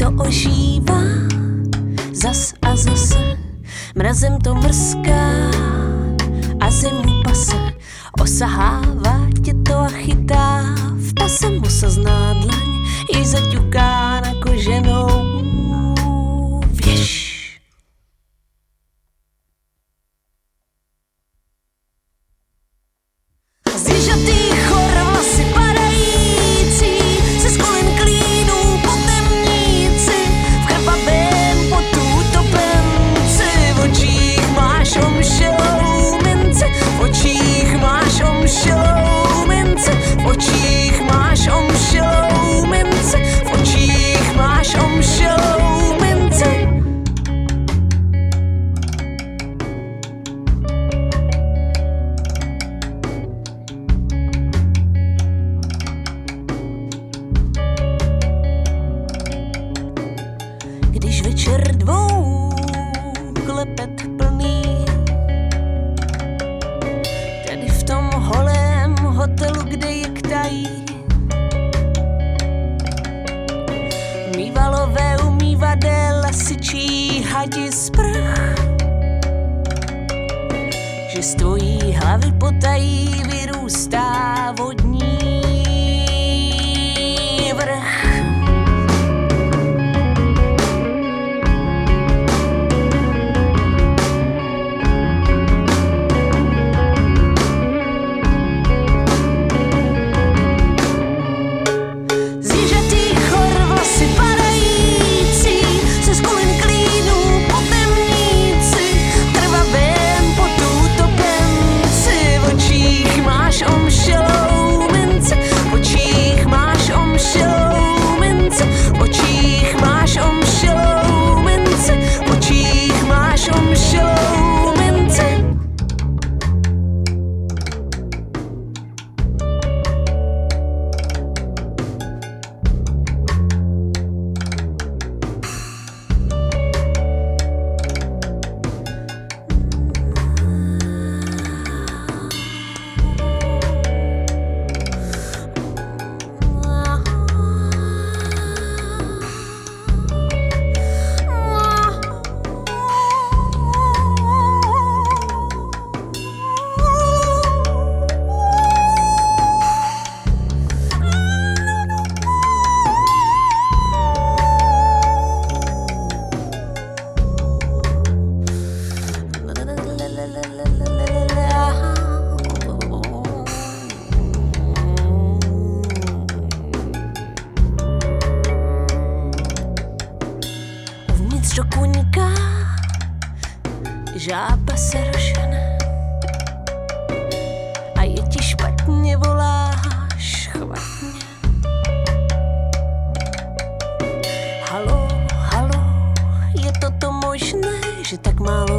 to ožívá, zas a zase, mrazem to mrská a zimu pase, osahává tě to a chytá, v pase mu sazná dlaň, i zaťuká na koženou věž. Zježatý chor, vlasy padající, se z kolen klínů po temníci, v krvavém potu topenci, v očích máš omšelou minci, v očích máš omšelou minci, v očích máš omšelou minci, v očích máš omšelou minci. Když večer dvou klepet plný, tady v tom holém hotelu, kde jektají mývalové umývadel, syčí hadi z prch, že z tvojí hlavy potají vyrůstá vodní vrch. Do kuňka žába se rožene a je ti špatně, voláš chvatně. Halo, halo, je to možné, že tak málo